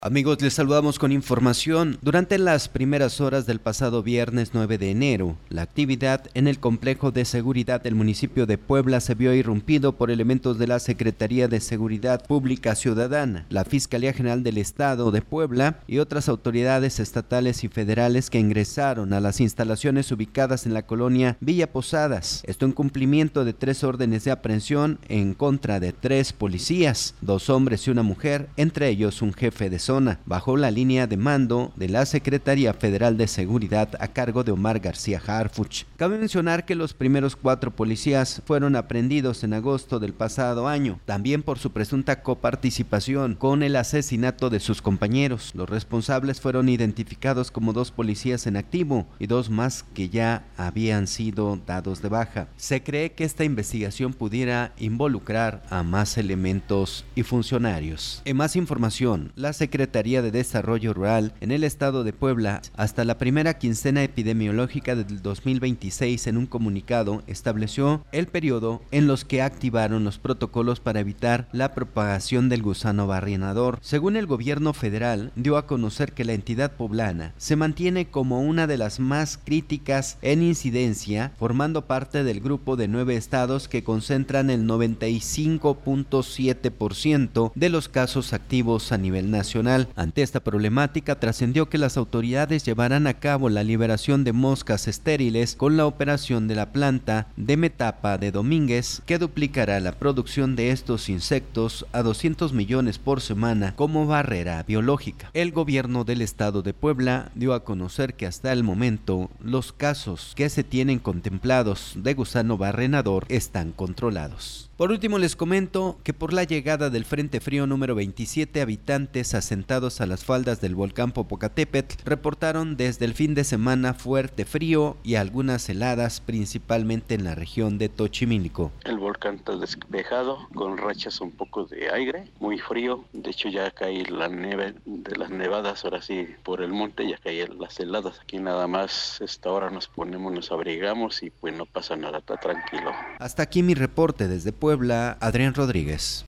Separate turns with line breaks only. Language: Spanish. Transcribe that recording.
Amigos, les saludamos con información. Durante las primeras horas del pasado viernes 9 de enero, la actividad en el complejo de seguridad del municipio de Puebla se vio irrumpido por elementos de la Secretaría de Seguridad Pública Ciudadana, la Fiscalía General del Estado de Puebla y otras autoridades estatales y federales que ingresaron a las instalaciones ubicadas en la colonia Villa Posadas. Esto en cumplimiento de 3 órdenes de aprehensión en contra de 3 policías, 2 hombres y una mujer, entre ellos un jefe de zona, bajo la línea de mando de la Secretaría Federal de Seguridad a cargo de Omar García Harfuch. Cabe mencionar que los primeros 4 policías fueron aprehendidos en agosto del pasado año, también por su presunta coparticipación con el asesinato de sus compañeros. Los responsables fueron identificados como 2 policías en activo y 2 más que ya habían sido dados de baja. Se cree que esta investigación pudiera involucrar a más elementos y funcionarios. En más información, la Secretaría de Desarrollo Rural en el estado de Puebla, hasta la primera quincena epidemiológica del 2026, en un comunicado estableció el periodo en los que activaron los protocolos para evitar la propagación del gusano barrenador. Según el gobierno federal, dio a conocer que la entidad poblana se mantiene como una de las más críticas en incidencia, formando parte del grupo de 9 estados que concentran el 95.7% de los casos activos a nivel nacional. Ante esta problemática, trascendió que las autoridades llevarán a cabo la liberación de moscas estériles con la operación de la planta de Metapa de Domínguez, que duplicará la producción de estos insectos a 200 millones por semana como barrera biológica. El gobierno del estado de Puebla dio a conocer que hasta el momento los casos que se tienen contemplados de gusano barrenador están controlados. Por último, les comento que por la llegada del Frente Frío número 27, habitantes asentados a las faldas del volcán Popocatépetl reportaron desde el fin de semana fuerte frío y algunas heladas, principalmente en la región de Xochimilco.
El volcán está despejado, con rachas un poco de aire, muy frío. De hecho, ya cae la nieve de las nevadas, ahora sí, por el monte, ya caen las heladas. Aquí nada más, esta hora nos ponemos, nos abrigamos y pues no pasa nada, está tranquilo.
Hasta aquí mi reporte desde Puebla, Adrián Rodríguez.